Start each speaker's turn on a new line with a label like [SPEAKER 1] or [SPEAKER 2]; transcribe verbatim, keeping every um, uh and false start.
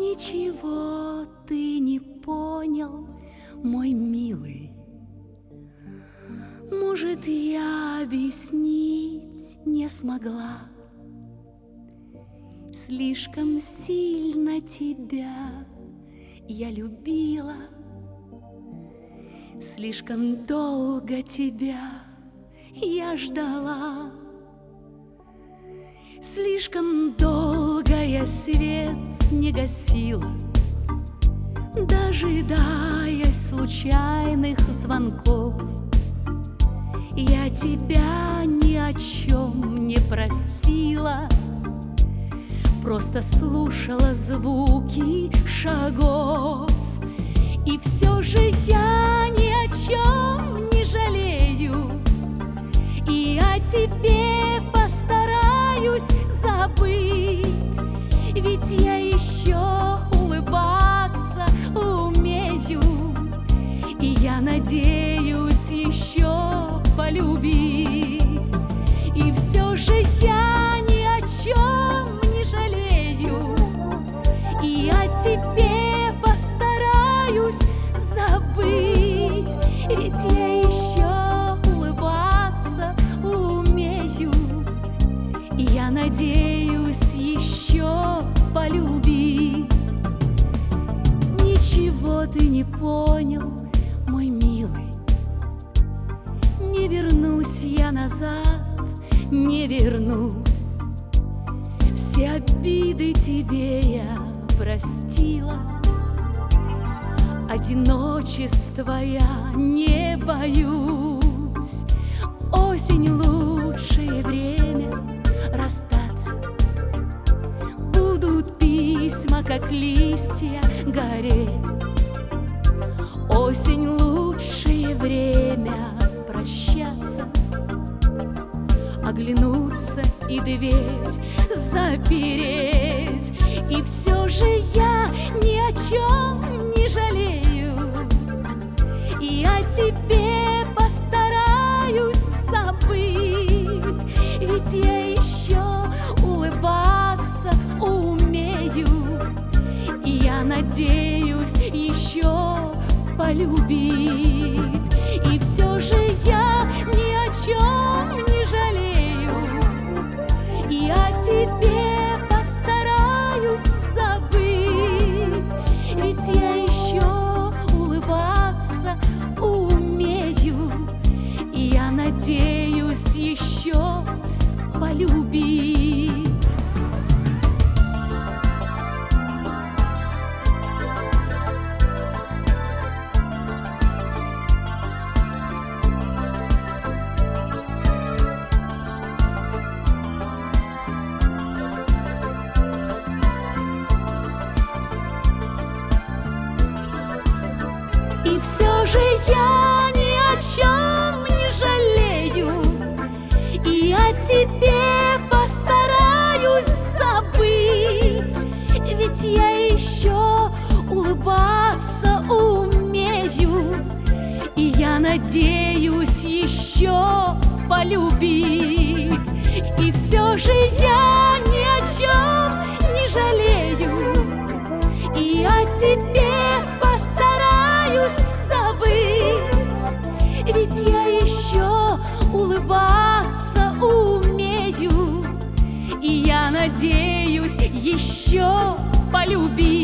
[SPEAKER 1] Ничего ты не понял, мой милый. Может, я объяснить не смогла. Слишком сильно тебя я любила, слишком долго тебя я ждала. Слишком долго я свет не гасила, дожидаясь случайных звонков. Я тебя ни о чем не просила, просто слушала звуки шагов. И все же я ни о чем не жалею, и о тебе постараюсь забыть. Ведь я еще улыбаться умею, и я надеюсь еще полюбить. И все же я ни о чем не жалею, и о тебе постараюсь забыть. Ведь я еще улыбаться умею, и я надеюсь еще полюбить. Ничего ты не понял, мой милый. Не вернусь я назад, не вернусь. Все обиды тебе я простила, одиночества я не боюсь. Осень — лучшее время расстаться. Будут письма, как листья, гореть. Осень — лучшее время прощаться, оглянуться и дверь запереть. И все же я ни о чем не жалею, и о тебе постараюсь забыть. Ведь я еще улыбаться умею, и я надеюсь еще полюбить. И все же я ни о чем не жалею, и о тебе постараюсь забыть. Ведь я еще улыбаться умею, и я надеюсь еще полюбить. И все же я ни о чем не жалею, и о тебе постараюсь забыть. Ведь я еще улыбаться умею, и я надеюсь еще полюбить. И все же я ни о чем не жалею, и о тебе забыть. Ведь я еще улыбаться умею, и я надеюсь еще полюбить.